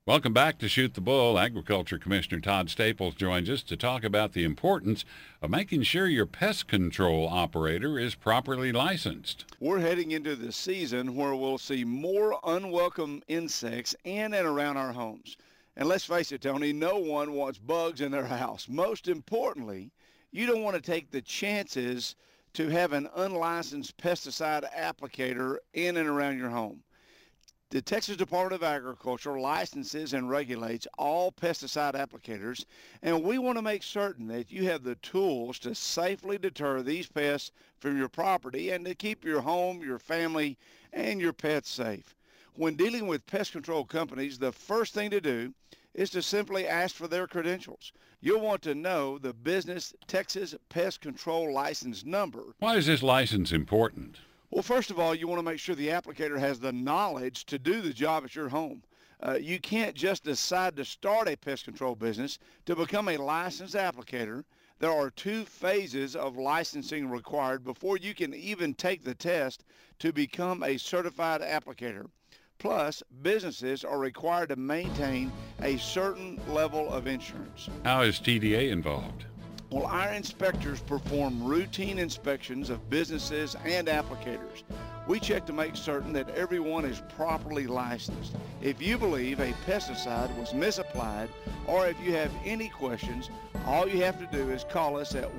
Welcome back to Shoot the Bull. Agriculture Commissioner Todd Staples joins us to talk about the importance of making sure your pest control operator is properly licensed. We're heading into the season where we'll see more unwelcome insects in and around our homes. And let's face it, Tony, no one wants bugs in their house. Most importantly, you don't want to take the chances to have an unlicensed pesticide applicator in and around your home. The Texas Department of Agriculture licenses and regulates all pesticide applicators, and we want to make certain that you have the tools to safely deter these pests from your property and to keep your home, your family, and your pets safe. When dealing with pest control companies, the first thing to do is to simply ask for their credentials. You'll want to know the business Texas Pest Control License number. Why is this license important? Well, first of all, you want to make sure the applicator has the knowledge to do the job at your home. You can't just decide to start a pest control business to become a licensed applicator. There are 2 phases of licensing required before you can even take the test to become a certified applicator. Plus, businesses are required to maintain a certain level of insurance. How is TDA involved? Well, our inspectors perform routine inspections of businesses and applicators. We check to make certain that everyone is properly licensed. If you believe a pesticide was misapplied or if you have any questions, all you have to do is call us at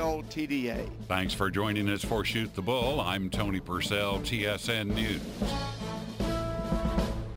1-800-TEL-TDA. Thanks for joining us for Shoot the Bull. I'm Tony Purcell, TSN News.